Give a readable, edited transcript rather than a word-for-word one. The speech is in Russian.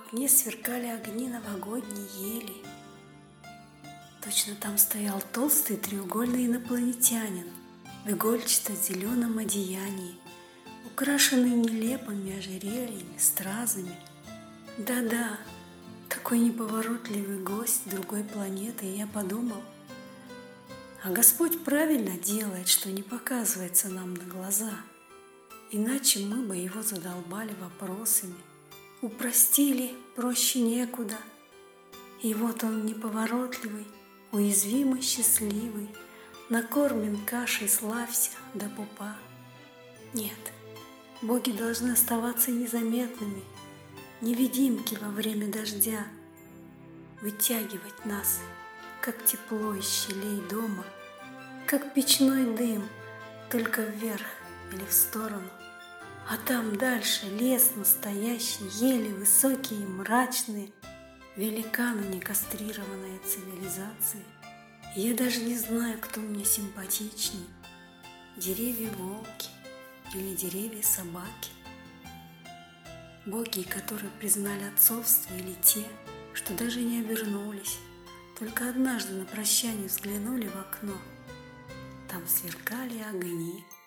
окне сверкали огни новогодней ели. Точно там стоял толстый треугольный инопланетянин в игольчато-зеленом одеянии, украшенный нелепыми ожерельями, стразами. Да-да, такой неповоротливый гость другой планеты, и я подумал, а Господь правильно делает, что не показывается нам на глаза, иначе мы бы его задолбали вопросами, упростили, проще некуда. И вот он неповоротливый, уязвимый, счастливый, накормлен кашей, славься до пупа. Нет, боги должны оставаться незаметными, невидимки во время дождя, вытягивать нас, как тепло из щелей дома, как печной дым, только вверх или в сторону. А там дальше лес настоящий, ели высокие и мрачные, великаны некастрированной цивилизации. И я даже не знаю, кто мне симпатичней, деревья-волки или деревья-собаки. Боги, которые признали отцовство, или те, что даже не обернулись, только однажды на прощание взглянули в окно. Там сверкали огни.